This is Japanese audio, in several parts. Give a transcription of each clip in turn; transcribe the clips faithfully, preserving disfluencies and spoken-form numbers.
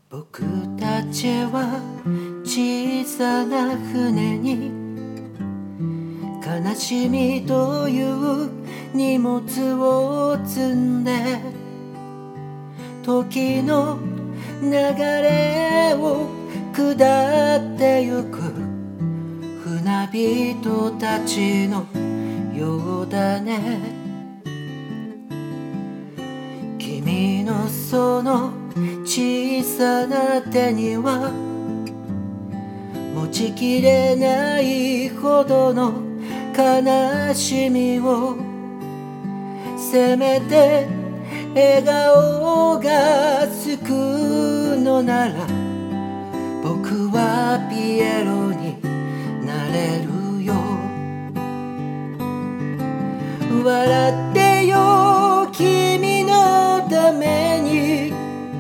僕たちは小さな船に悲しみという荷物を積んで時の流れを下ってゆく船人たちのようだね。君のその小さな手には持ちきれないほどの悲しみを、せめて笑顔が救うのなら僕はピエロになれるよ。笑ってよ君のために、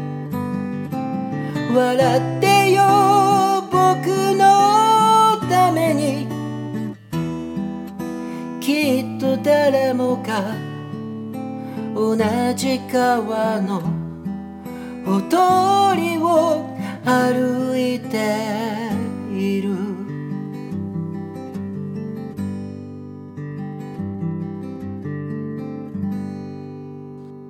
笑ってよ僕のために、きっと誰もが同じ川のほとりを歩いている。